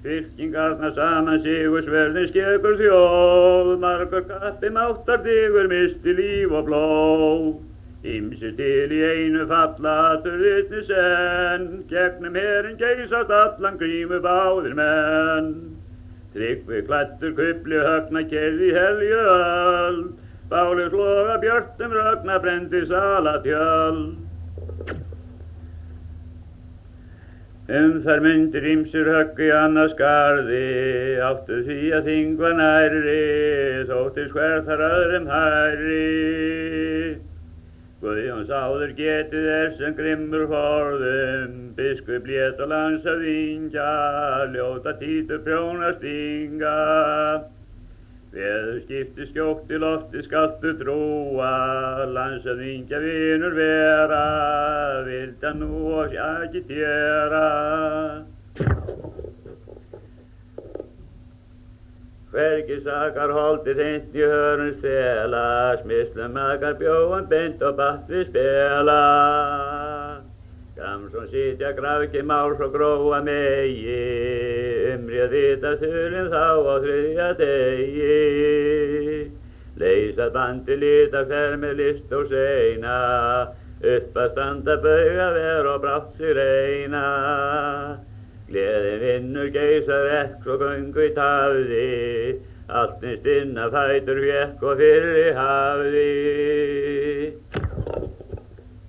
Fylkingarnar saman sigursverðin skekur þjóð, margur kappi máttar digur misti líf og blóð. Ýmsir til í einu falla aturritni senn, gegnum herinn geysast allan grímu báðir menn. Tryggvi klæddur kupli högna keyrði í helju öld, bálu sloga björtum rögna brendi salatjöld. Þær myndir ýmsir högg í annars garði, áttu því að þing var nærri, þóttist hver þar öðrum hærri. Guðjóns áður getið sem grimmur forðum, biskup lét og landshöfðingja, ljóta títur prjóna stinga. Veður skipti skjótt í lofti skaltu trúa, landshöfðingja vinur vera, vildi hann nú og agitera. Hvergi sakar holdið hreint í hörun stela, smislum makar bjóan beint og batt við spela. Gamsson sitja grafki máls og gróa megi, umrið vita þurrum þá á þriðja degi. Leysað bandi lita fer með list og seina, upp að standa bauga ver og brátt sig reyna. Gleðin vinnur geysað vekk svo göngu í tafði, allt eins stinna fætur vekk og fyrri hafði.